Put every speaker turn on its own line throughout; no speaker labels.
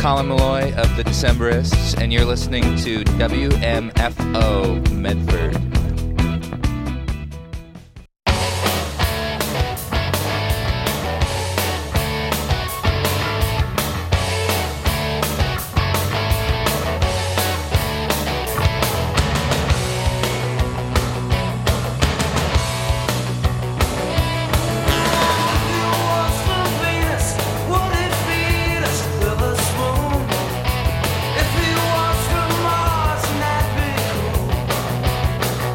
Colin Malloy of the Decemberists, and you're listening to WMFO Medford.
If he was from Mars, and that'd be cool.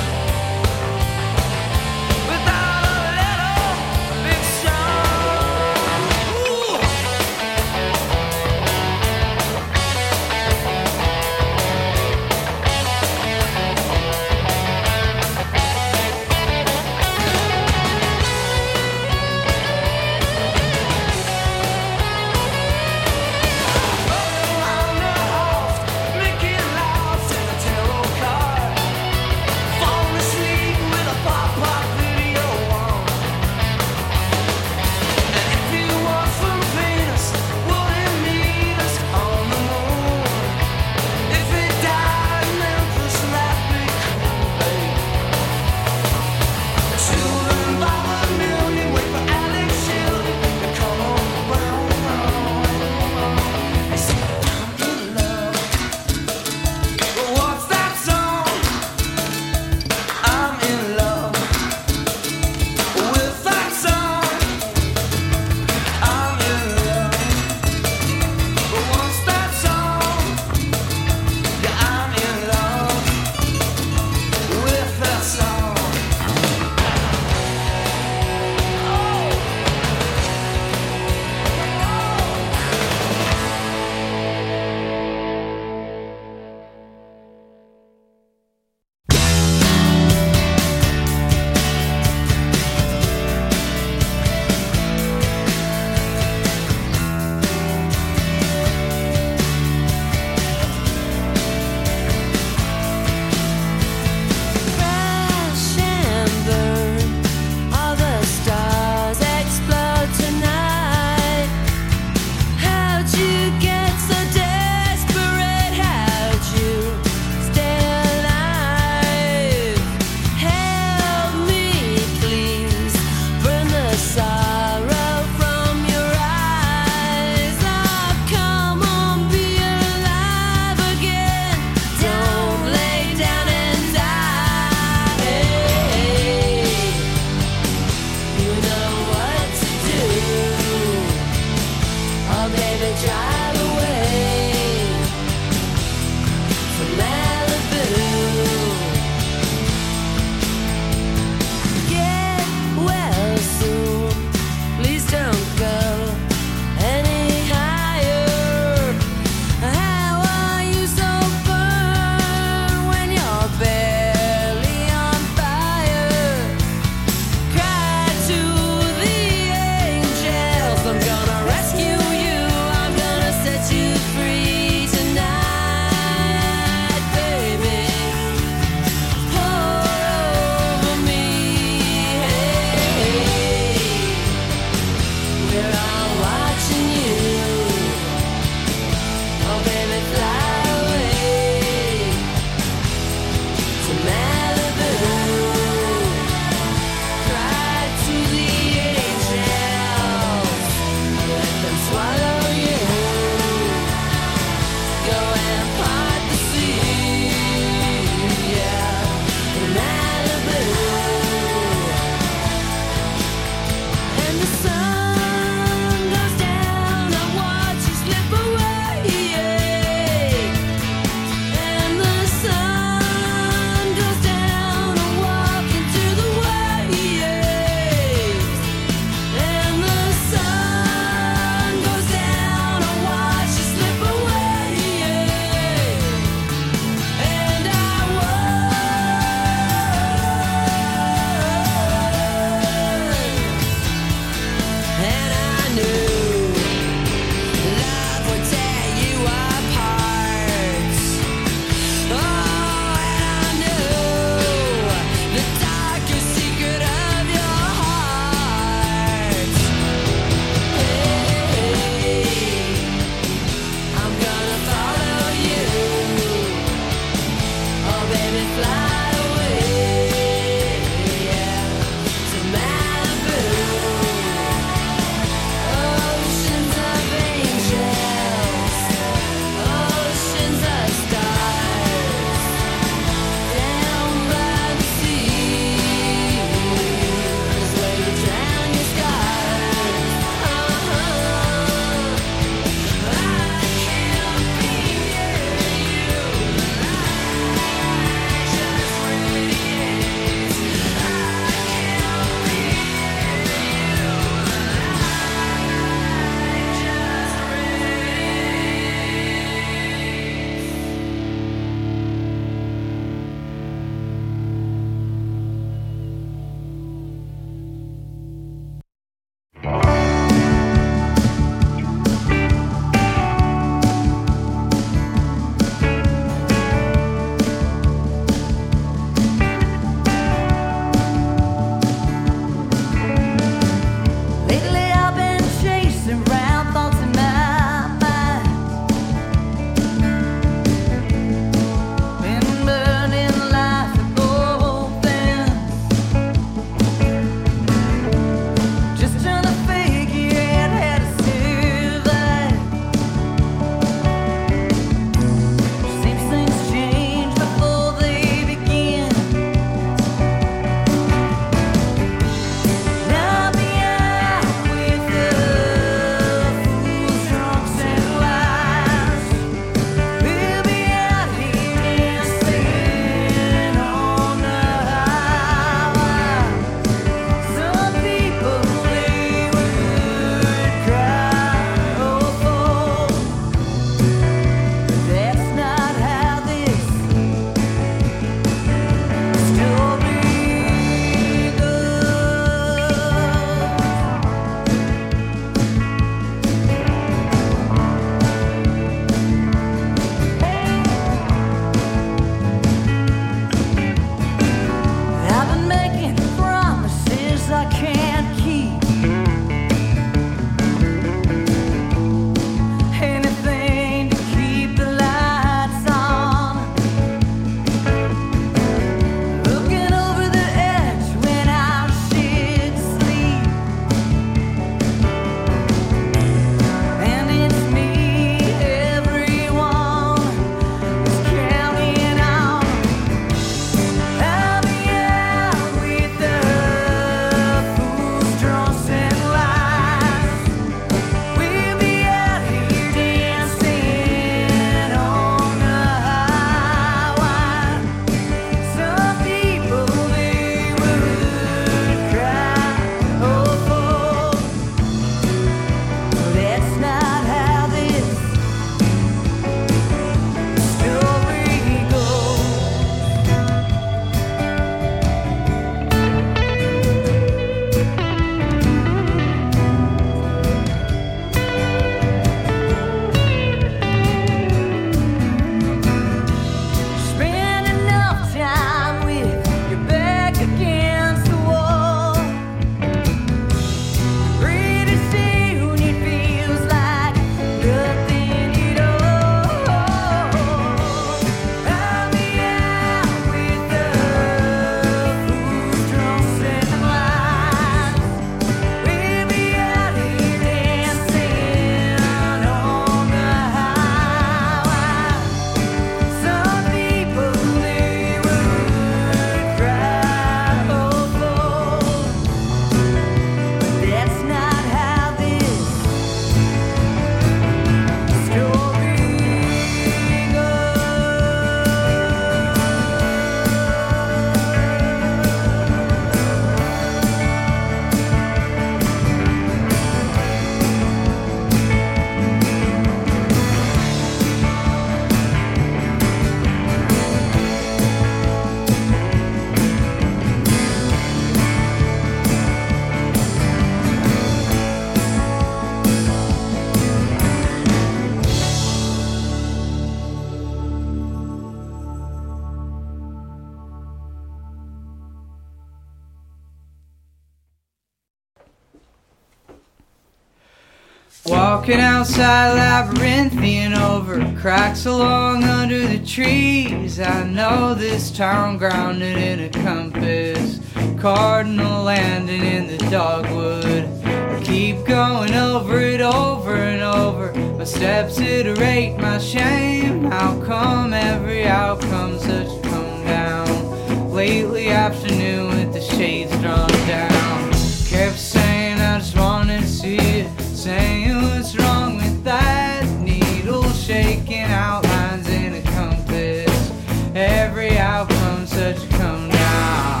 Walking outside labyrinthian over cracks along under the trees. I know this town grounded in a compass, cardinal landing in the dogwood. I keep going over it over and over. My steps iterate my shame. How come every outcome such a come down? Lately afternoon with the shades drawn down. Kept saying I just wanted to see it, saying what's wrong with that needle, shaking outlines in a compass. Every outcome such a come down.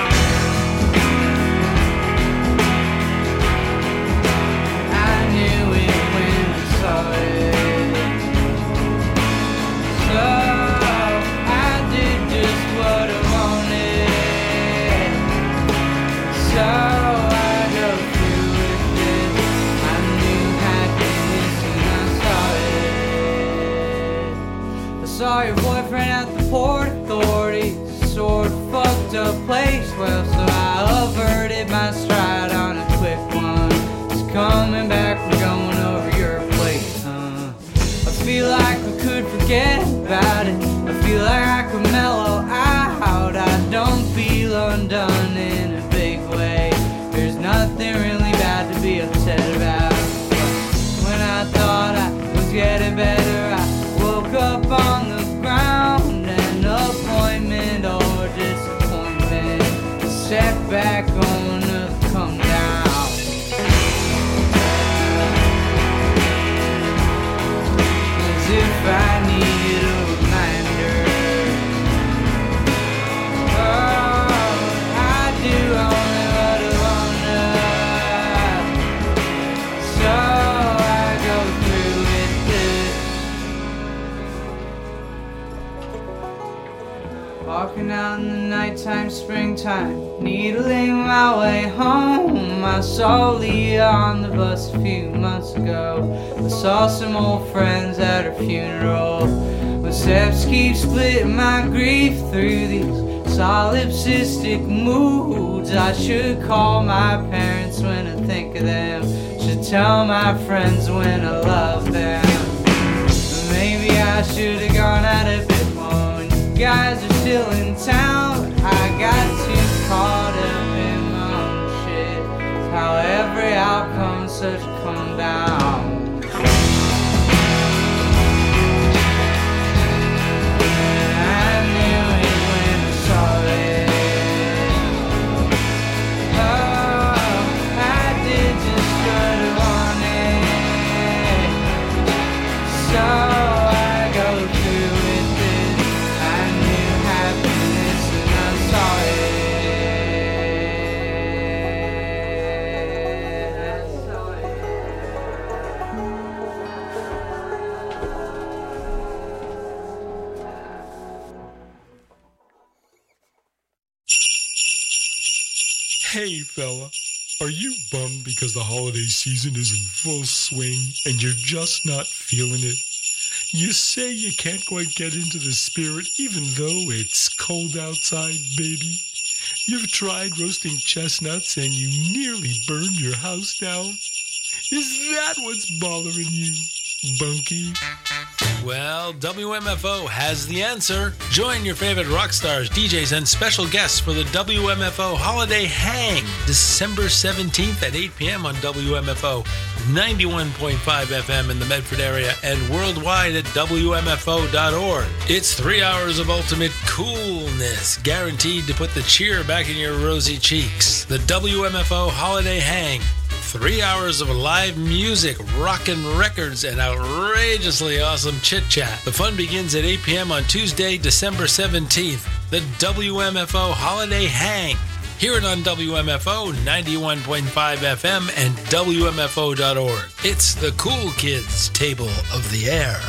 I knew it when I saw it, so I did just what I wanted. So saw your boyfriend at the Port Authority, sort of fucked up place. Well, so I averted my stride on a quick one. Just coming back from going over your place, huh? I feel like I could forget about it. I feel like I could mellow out. I don't feel undone in a big way. There's nothing really bad to be upset about. When I thought I was getting better, I woke up on the ground. An appointment or disappointment, setback on to come down. As if I needed a reminder. Oh, I do only what I wanna. So walking out in the nighttime, springtime, needling my way home. I saw Leah on the bus a few months ago. I saw some old friends at her funeral. My steps keep splitting my grief through these solipsistic moods. I should call my parents when I think of them. Should tell my friends when I love them. Maybe I should have gone out a bit more. You guys are still in town. I got too caught up in my own shit. How every outcome such a come down. I knew it when I saw it. Oh, I did just what I wanted. So
Hey, fella, are you bummed because the holiday season is in full swing and you're just not feeling it? You say you can't quite get into the spirit even though it's cold outside, baby. You've tried roasting chestnuts and you nearly burned your house down. Is that what's bothering you, Bunky?
Well, WMFO has the answer. Join your favorite rock stars, DJs, and special guests for the WMFO Holiday Hang, December 17th at 8 p.m. on WMFO 91.5 FM in the Medford area and worldwide at WMFO.org. It's 3 hours of ultimate coolness, guaranteed to put the cheer back in your rosy cheeks. The WMFO Holiday Hang. 3 hours of live music, rockin' records, and outrageously awesome chit-chat. The fun begins at 8 p.m. on Tuesday, December 17th. The WMFO Holiday Hang. Hear it on WMFO 91.5 FM and WMFO.org. It's the Cool Kids Table of the Air.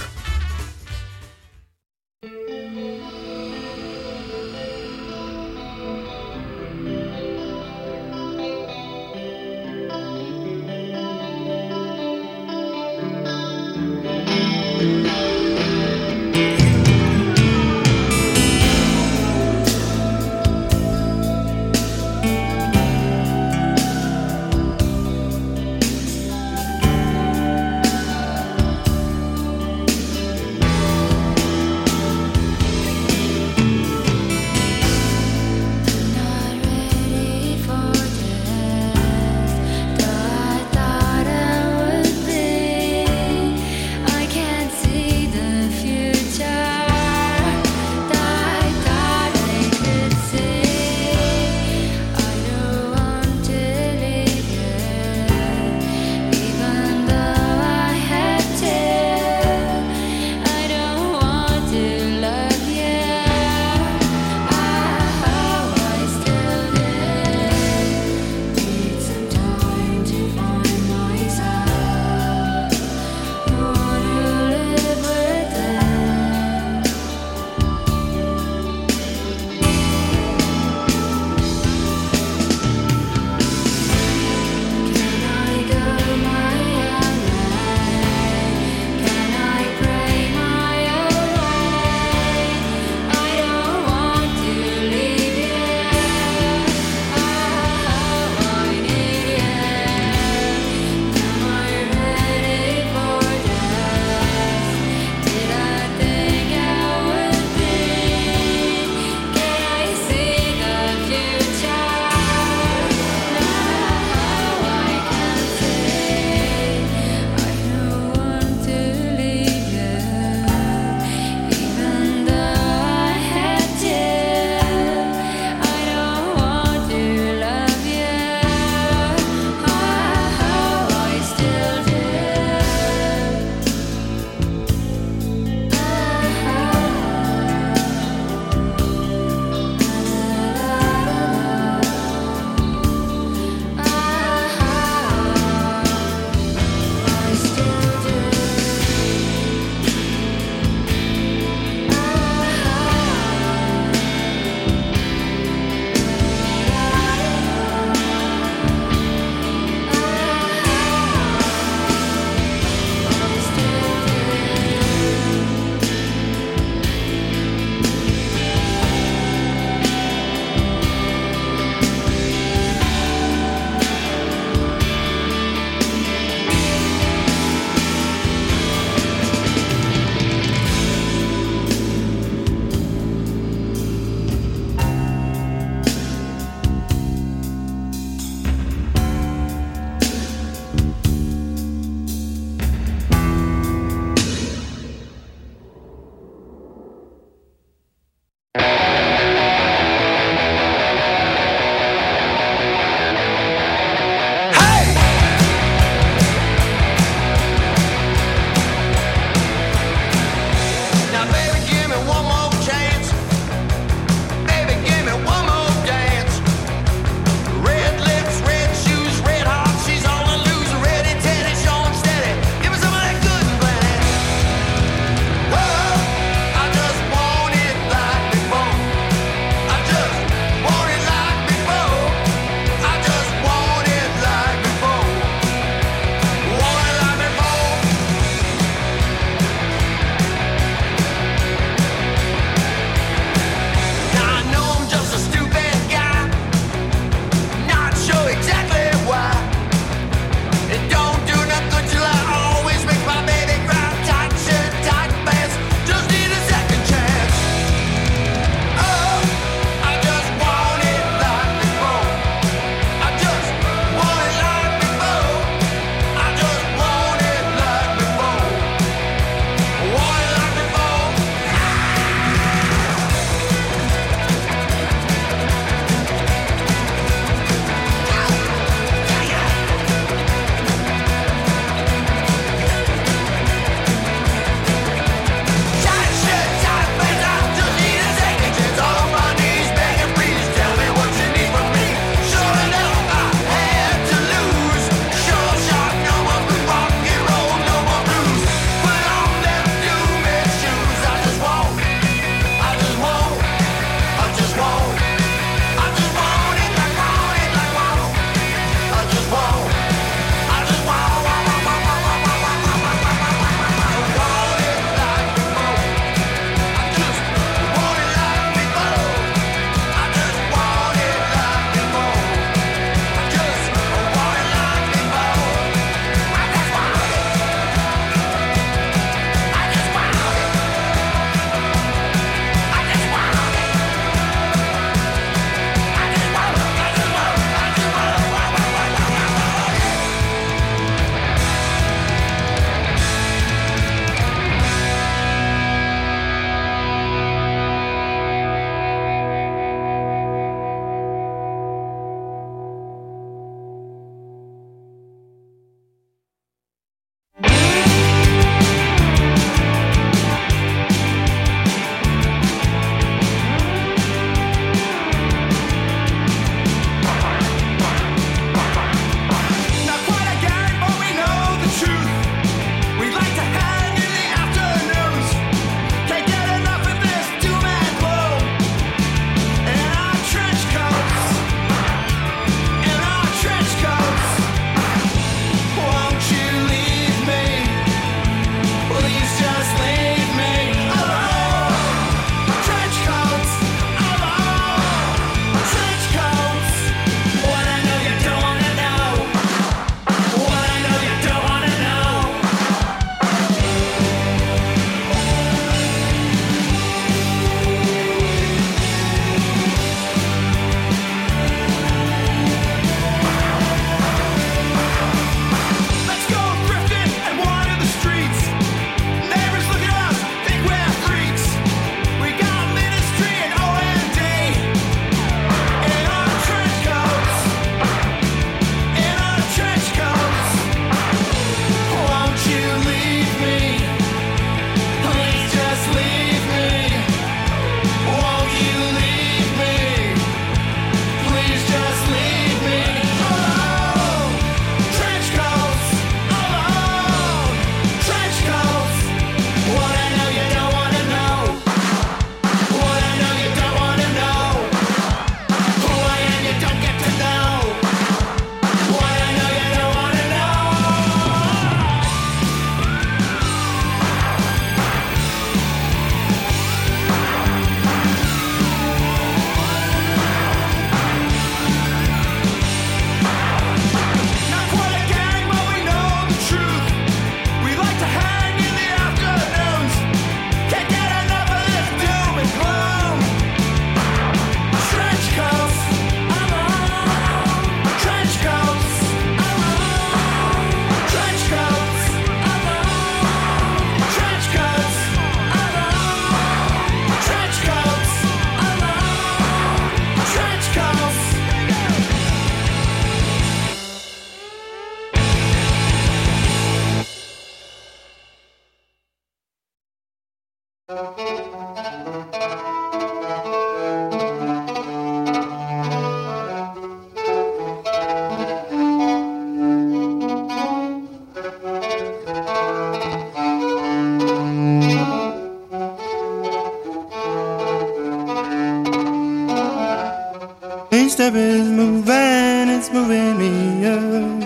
Each step is moving, it's moving me up.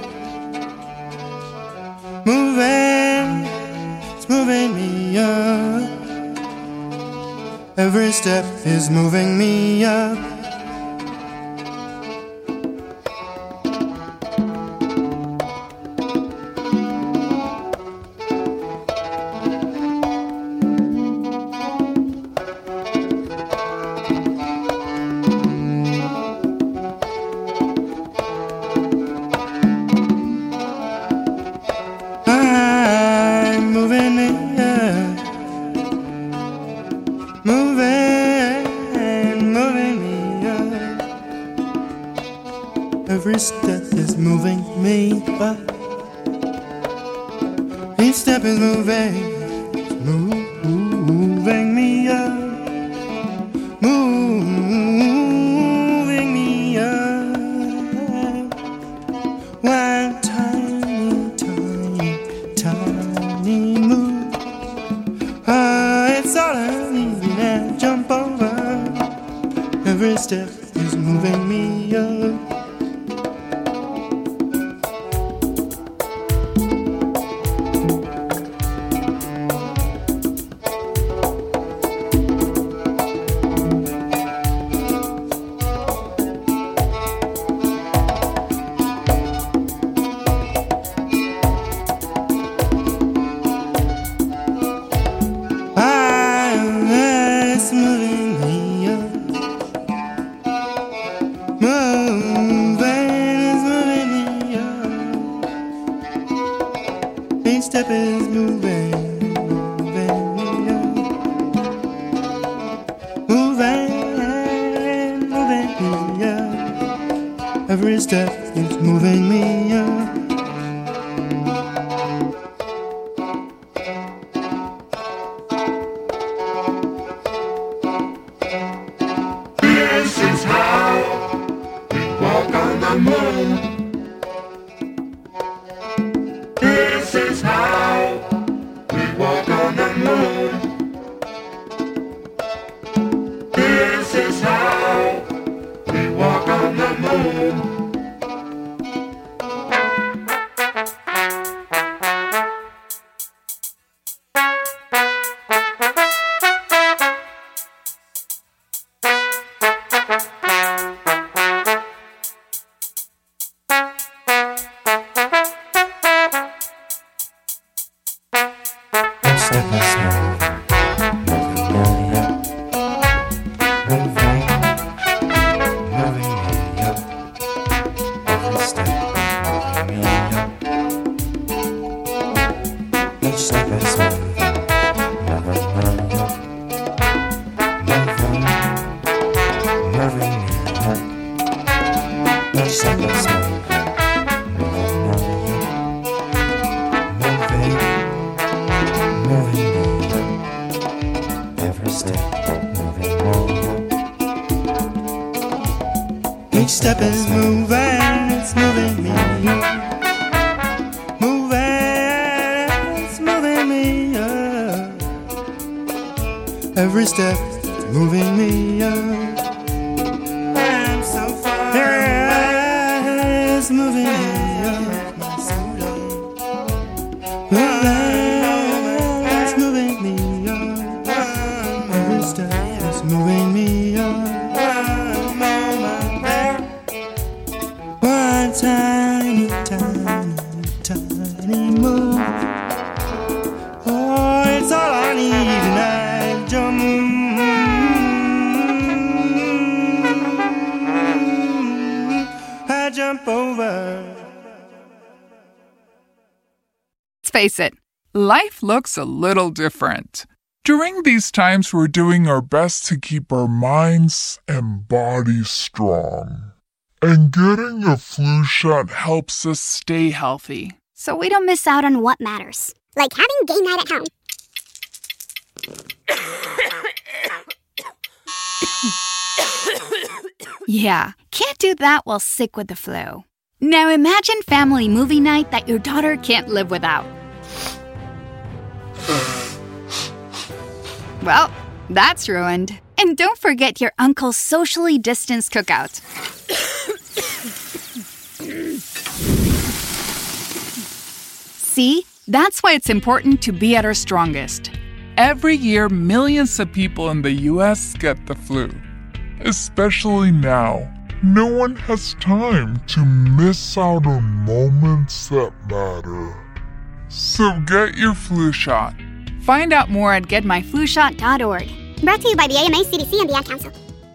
Moving, it's moving me up. Every step is moving me up. Every step is moving me up. Each step is moving me up. Moving me up. One tiny, tiny, tiny move. It's all I need to jump over. Every step is moving me up. Each step is moving me up. Moving me up. Every step is moving me up.
This is how we walk on the moon. This is how we walk on the moon. This is how we walk on the moon.
Each step is moving, it's moving me up. Moving, it's moving me up. Every step is moving me up. I'm so far away. It's moving me up. My soul. It's moving me up. Every step is moving me up. One tiny, tiny, tiny move. Oh, it's all I need, and I jump over.
Let's face it, life looks a little different. During these times, we're doing our best to keep our minds and bodies strong. And getting a flu shot helps us stay healthy.
So we don't miss out on what matters. Like having game night at home.
Yeah, can't do that while sick with the flu. Now imagine family movie night that your daughter can't live without. Well, that's ruined. And don't forget your uncle's socially distanced cookout. See? That's why it's important to be at our strongest.
Every year, millions of people in the U.S. get the flu. Especially now. No one has time to miss out on moments that matter. So get your flu shot.
Find out more at getmyflushot.org.
Brought to you by the AMA, CDC, and the Ad Council.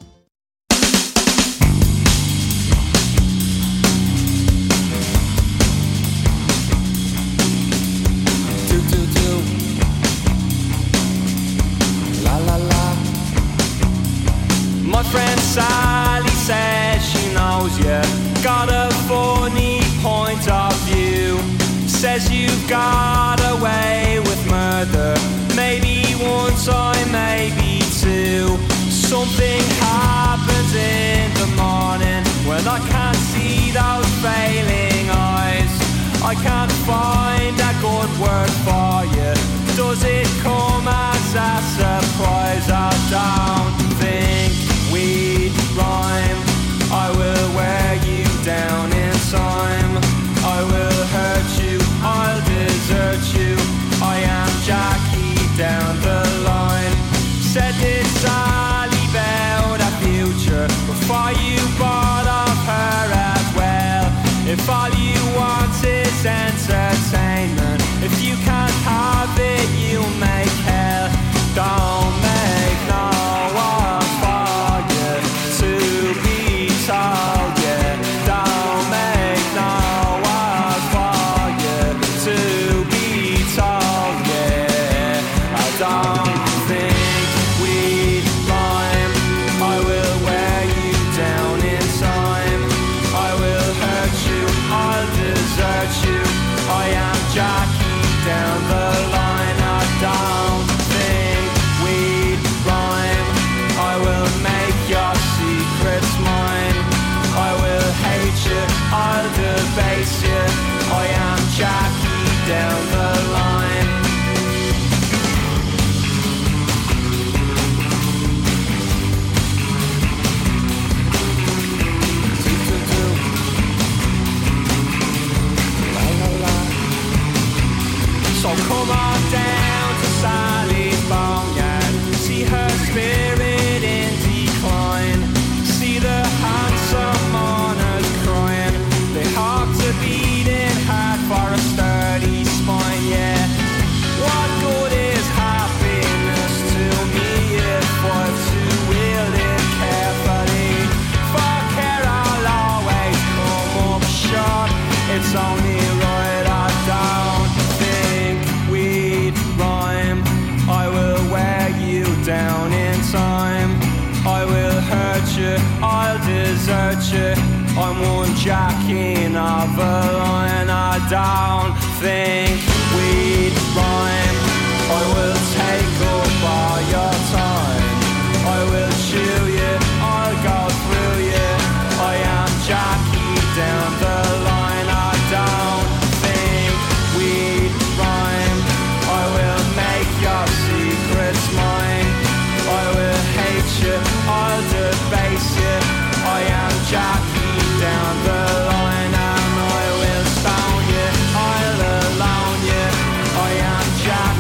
My friend Sally says she knows you got a funny point of view. Says you've got away with murder. Maybe one time, maybe two. Something happens in the morning when I can't see those failing eyes. I can't find a good word for you. Does it come as a surprise? I don't think we'd rhyme. I will wear you down in time. I will hurt you, I'll desert you. I am Jackie down the line. Said this Sally about a future before you bought off her as well. If all you want is entertainment, if you can't have it, you'll make hell. Don't make no one for you to be told, yeah. Don't make no one for you to be told, yeah. I don't think we'd rhyme. I will wear you down in time. I will hurt you, I'll desert you. I am Jackie down the line. I don't think we'd rhyme. I will make your secrets mine. I will hate you, I'll debase you. I am Jackie down the line. So come on down to Sally's boneyard. See her spirit in decline. See the handsome mourners crying. They have to beating hard for a sturdy spine, yeah. What good is happiness to me if I'm to wield it carefully? For care I'll always come up short. It's only right I don't think we'd rhyme. I will wear you down in time. I will hurt you, I'll desert you. I'm one Jackie of a line. I don't think we'd rhyme. I will take up all your time. I will chew you, I'll go through you. I am Jackie down the line. I don't think we'd rhyme. I will make your secrets mine. I will hate you, I'll debase you. I am Jackie down the line. And I will stone you, I'll alone you. I am Jackie.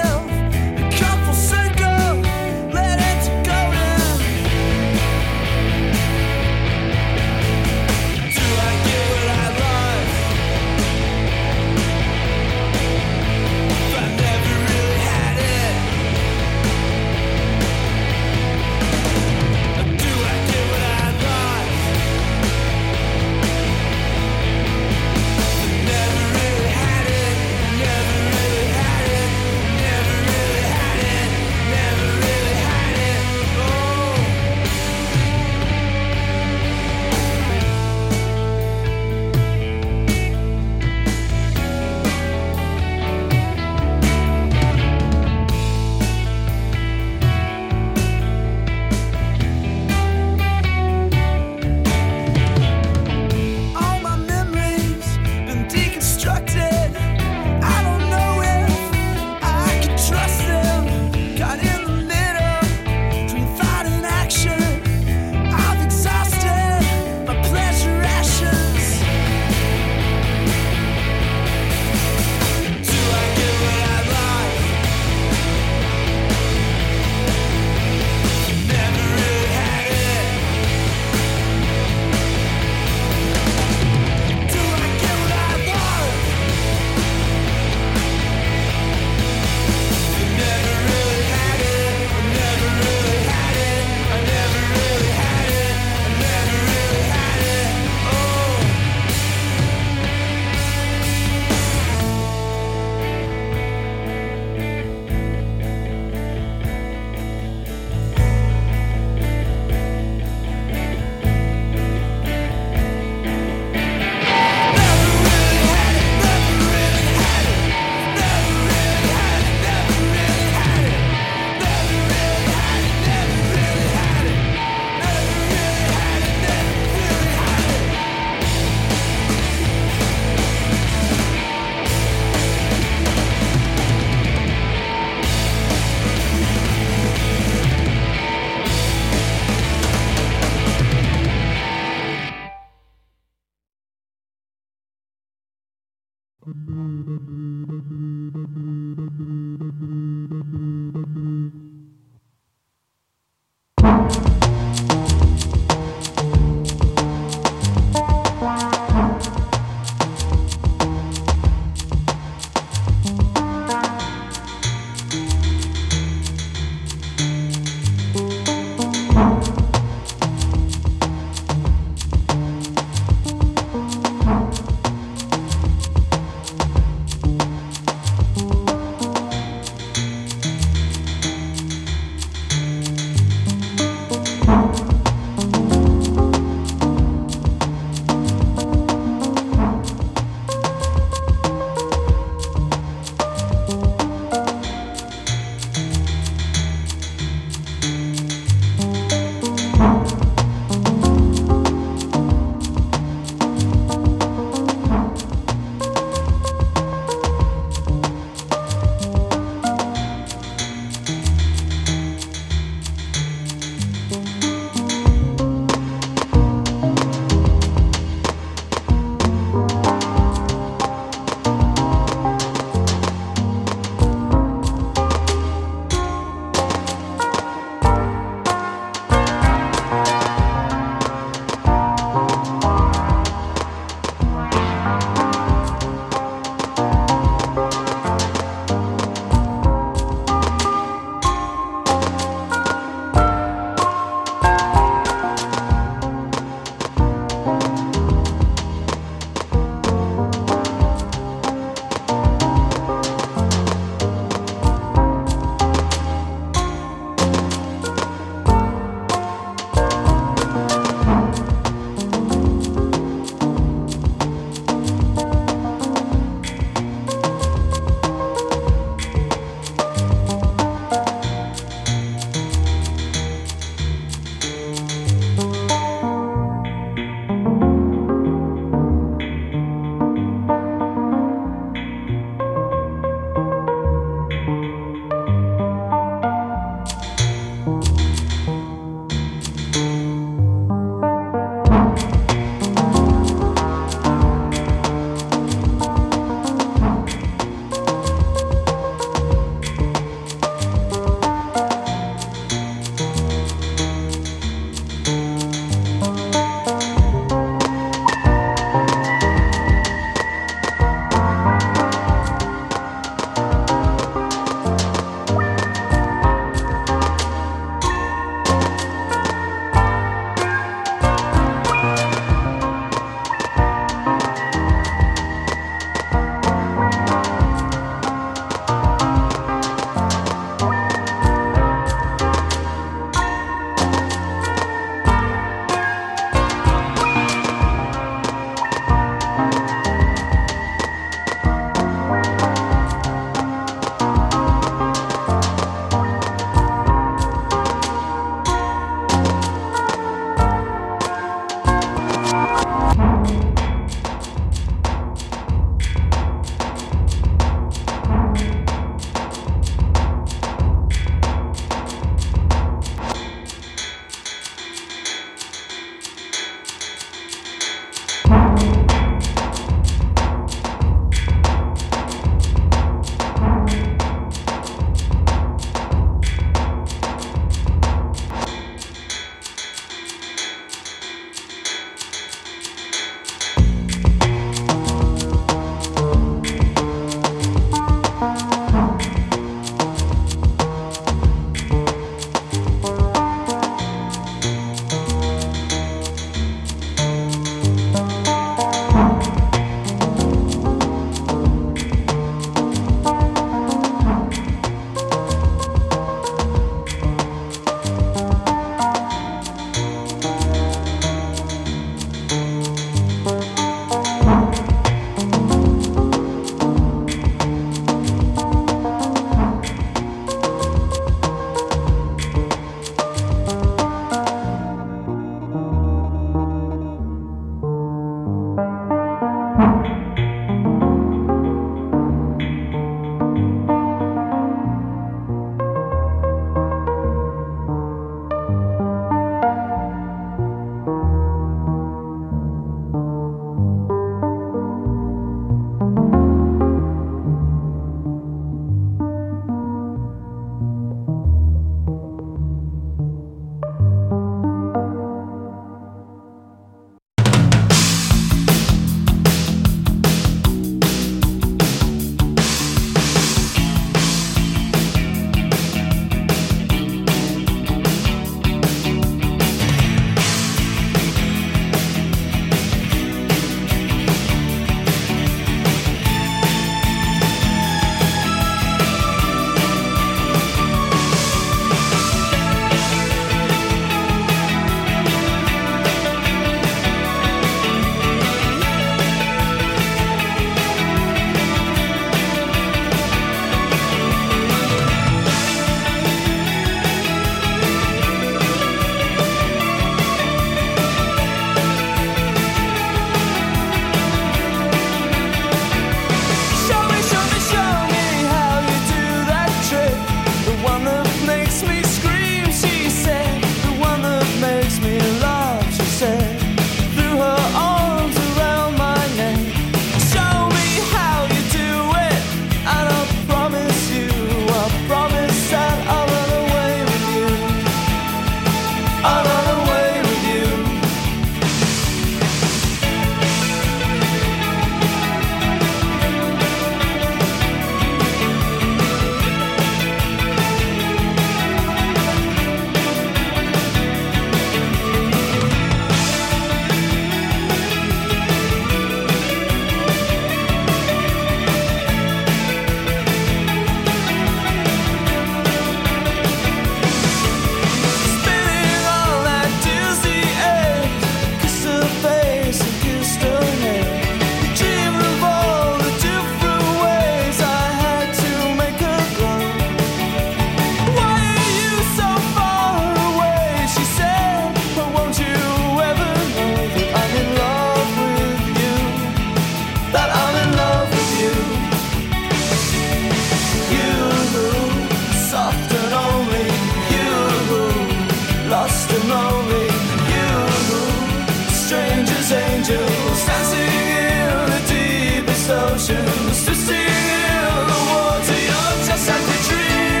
and lonely. You, strangers, angels, dancing in the deepest oceans, twisting in the water. You're just like a dream,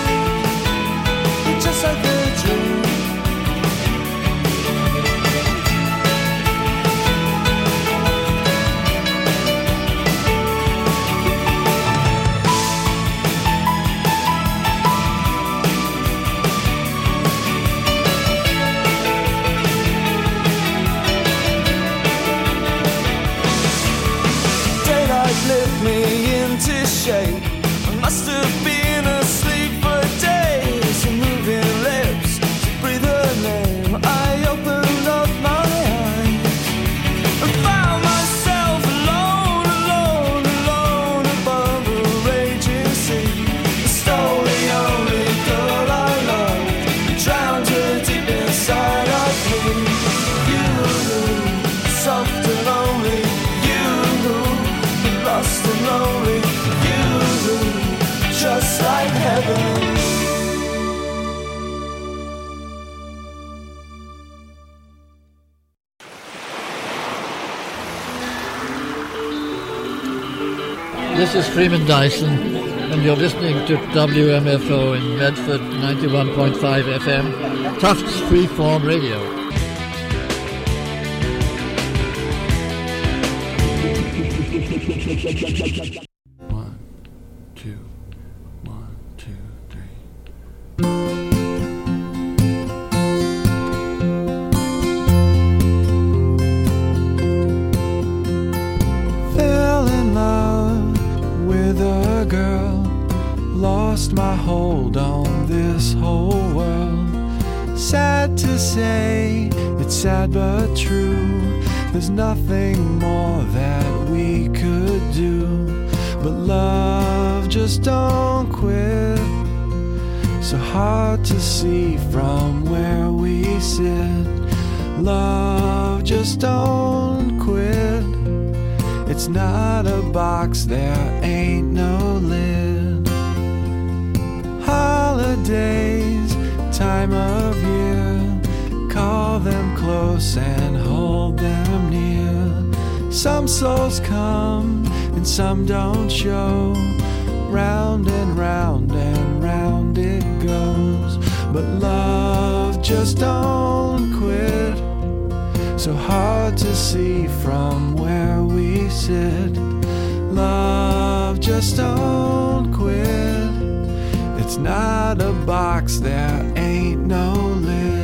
just like a dream. Lift me into shape. I must have been asleep for days. Your moving lips, to breathe her name. I opened up my eyes and found myself alone, alone, alone above a raging sea. I stole the only girl I loved, drowned her deep inside of me. You, soft and lonely. Lost and lonely, you, just like heaven.
This is Freeman Dyson, and you're listening to WMFO in Medford 91.5 FM, Tufts Freeform Radio.
One, two, 3.
Fell in love with a girl, lost my hold on this whole world. Sad to say, it's sad but true. There's nothing more that we could do, but love just don't quit. So hard to see from where we sit. Love just don't quit. It's not a box, there ain't no lid. Holidays, time of year, call them close and hold them near. Some souls come and some don't show. Round and round and round it goes. But love just don't quit. So hard to see from where we sit. Love just don't quit. It's not a box, there ain't no lid.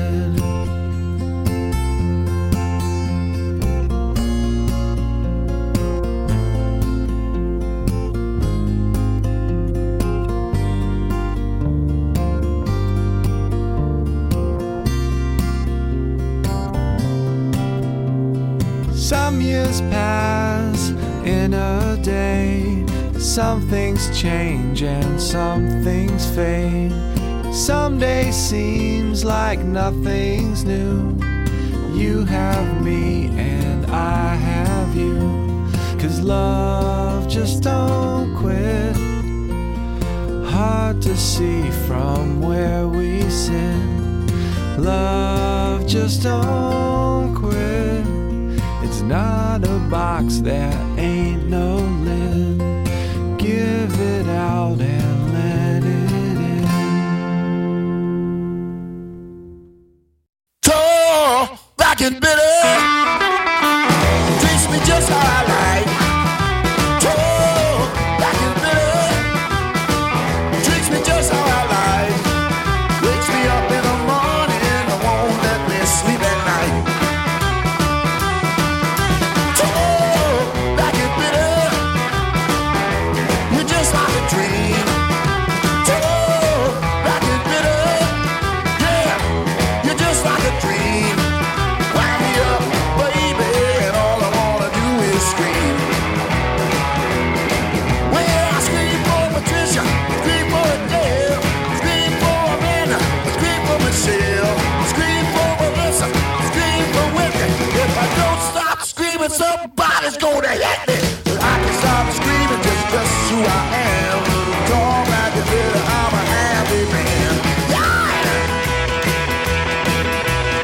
Some years pass in a day. Some things change and some things fade. Some day seems like nothing's new. You have me and I have you. 'Cause love just don't quit. Hard to see from where we sit. Love just don't quit. It's not a box, there ain't no lid. Give it out and let it in.
Tall, black and bitter, treats me just how I like. Tall, black and bitter, treats me just how I like. Wakes me up in the morning and won't let me sleep at night. Somebody's gonna hit me. I can stop screaming, just who I am. Tall, black and bitter, I'm a happy man. Yeah!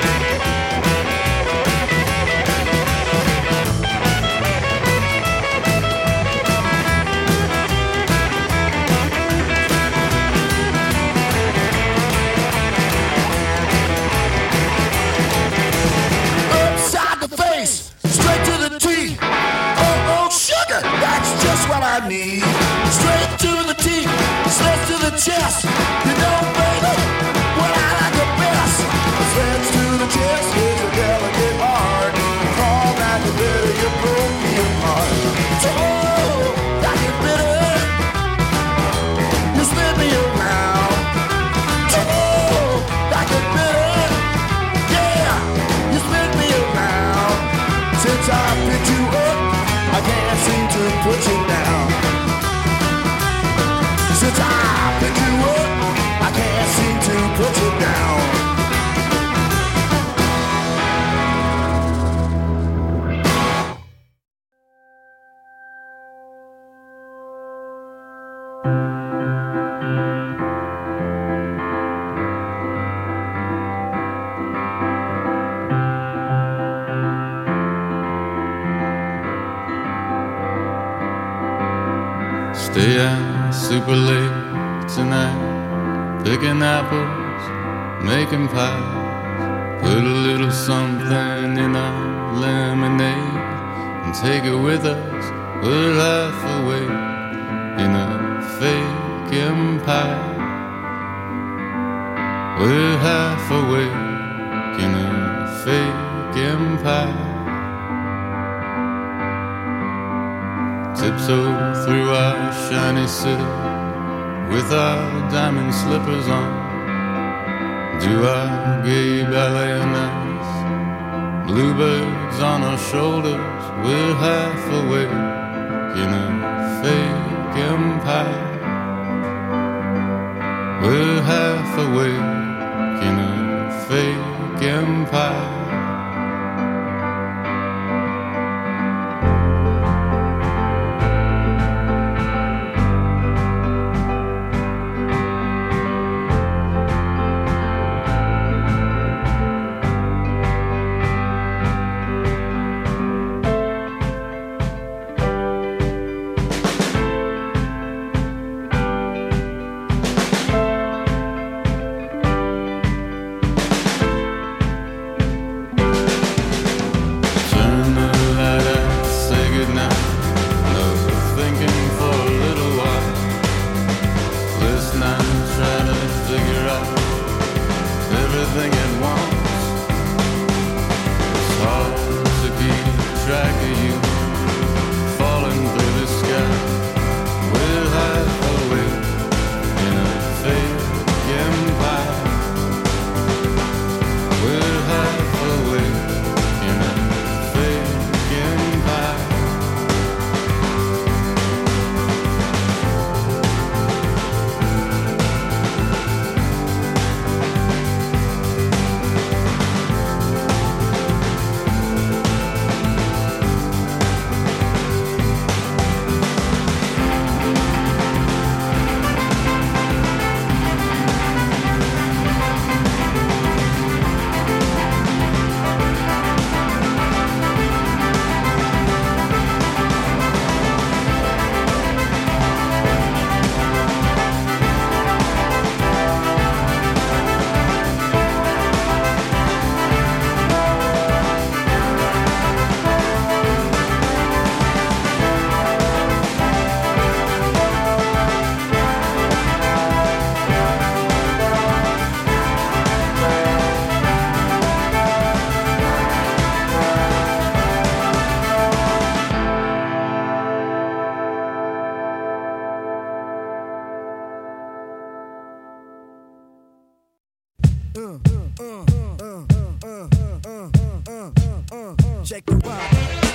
I need. Straight to the teeth, slash to the chest. You know, baby, what I like the best. Slash to the chest is a delicate art. Call back the bitter, you broke me apart. Oh, like it bitter, you spin me around. Oh, like it bitter, yeah, you spin me around. Since I picked you up, I can't seem to put you down. Since I picked you up, I can't seem to put you down.
Stay out super late tonight, picking apples, making pies. Put a little something in our lemonade and take it with us. We're half awake in a fake empire. We're half awake in a fake empire. Tiptoe through our shiny city with our diamond slippers on. Do our gay ballet nights. Bluebirds on our shoulders. We're half awake in a fake empire. We're half awake in a fake empire.
Check it out.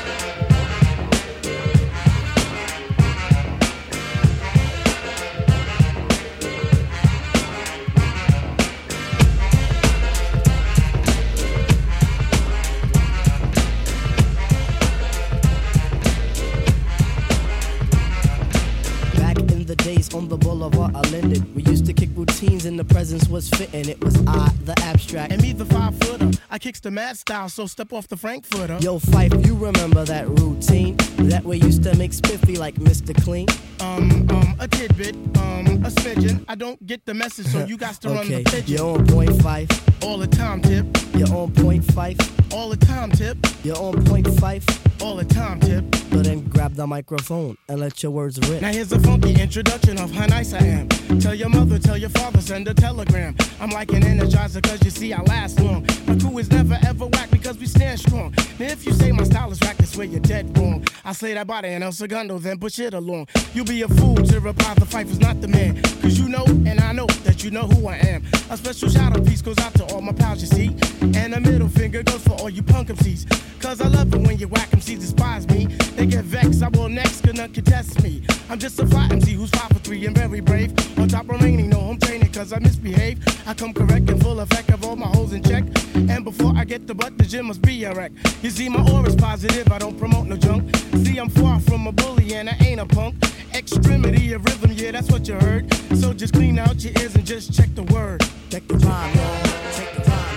On the boulevard, I lended. We used to kick routines and the presence was fitting. It was I, the abstract.
And me, the 5-footer. I kicks the mad style, so step off the Frankfurter.
Yo, Fife, you remember that routine? That we used to make spiffy like Mr. Clean?
A tidbit, a smidgen. I don't get the message, so you got to run the pigeon.
You're on point, Fife.
All the time, Tip.
You're on point, Fife.
All the time, Tip.
You're on point, Fife.
All the time, Tip.
So then grab the microphone and let your words rip.
Now here's a funky introduction of how nice I am. Tell your mother, tell your father, send a telegram. I'm like an energizer cause you see I last long. My crew is never ever whack because we stand strong. Now if you say my style is whack, that's where you're dead wrong. I slay that body in El Segundo, then push it along. You'll be a fool to reply the fight was not the man. Cause you know and I know that you know who I am. A special shout out piece goes out to all my pals you see. And a middle finger goes for all you punk MCs. Cause I love it when you whack MCs despise me. They get vexed, I will next, gonna contest me. I'm just a fly MC who's 5 for 3 and very brave. On top remaining, no home training cause I misbehave. I come correct and full effect of all my holes in check. And before I get the butt, the gym must be a wreck. You see my aura's positive, I don't promote no junk. See I'm far from a bully and I ain't a punk. Extremity of rhythm, yeah that's what you heard. So just clean out your ears and just check the word.
Check the rhyme, y'all. Check the rhyme.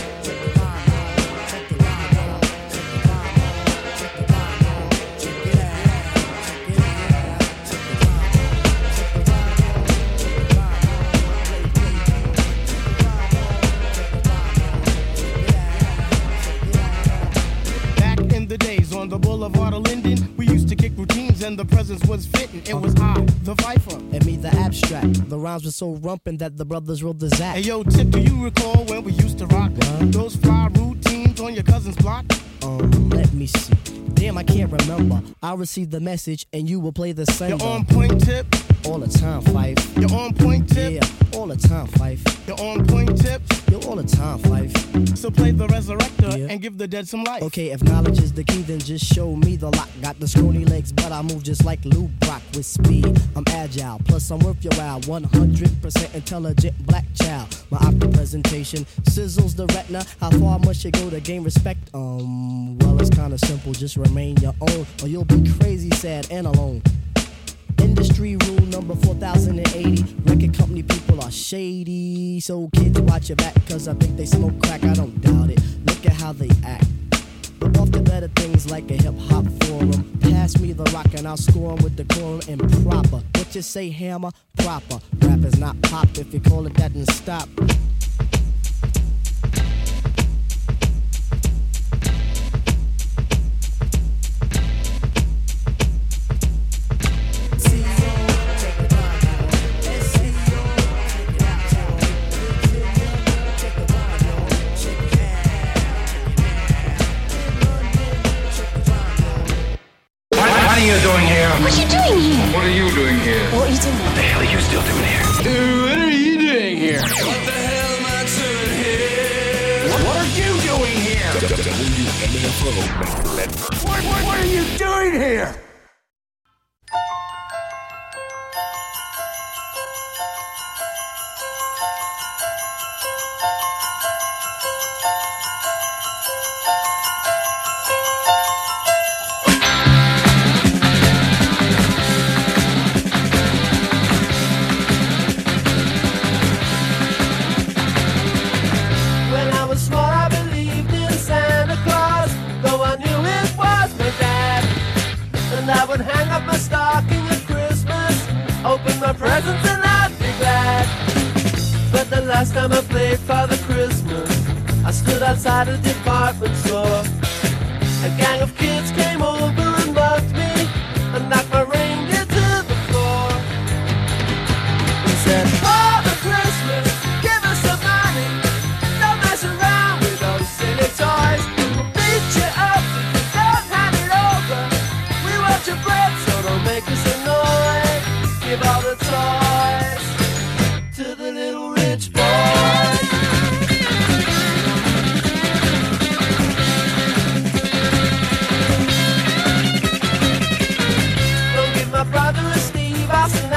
On the boulevard of Linden, we used to kick routines and the presence was fitting. It was I, the Viper,
and me, the Abstract. The rhymes were so rumpin' that the brothers wrote the Zach.
Hey yo, Tip, do you recall when we used to rock those fly routines on your cousin's block?
Let me see. Damn, I can't remember. I received the message and you will play the sender.
You're on point, Tip.
All the time, Fife.
You're on point, Tip.
Yeah, all the time, Fife.
You're on point, Tip.
You're all the time, Fife.
So play the resurrector and give the dead some life.
Okay, if knowledge is the key, then just show me the lock. Got the scrawny legs, but I move just like Lou Brock with speed. I'm agile, plus I'm worth your while. 100% intelligent black child. My opera presentation sizzles the retina. How far must you go to gain respect? Well, it's kinda simple. Just remain your own, or you'll be crazy, sad, and alone. Industry rule number 4080. Record company people are shady. So kids, watch your back, cause I think they smoke crack. I don't doubt it. Look at how they act. But off to better things like a hip-hop forum. Pass me the rock and I'll score 'em with decorum and proper. What you say, hammer? Proper. Rap is not pop. If you call it that, then stop.
What are you doing here?
What are you doing here?
What are you doing here?
What are you doing?
What the hell are you still doing here?
What are you doing here?
What the hell am I doing here? What are you doing here?
What are you doing here?
Hang up my stocking at Christmas, open my presents and I'd be glad. But the last time I played Father Christmas, I stood outside a department store. A gang of kids came over and mugged me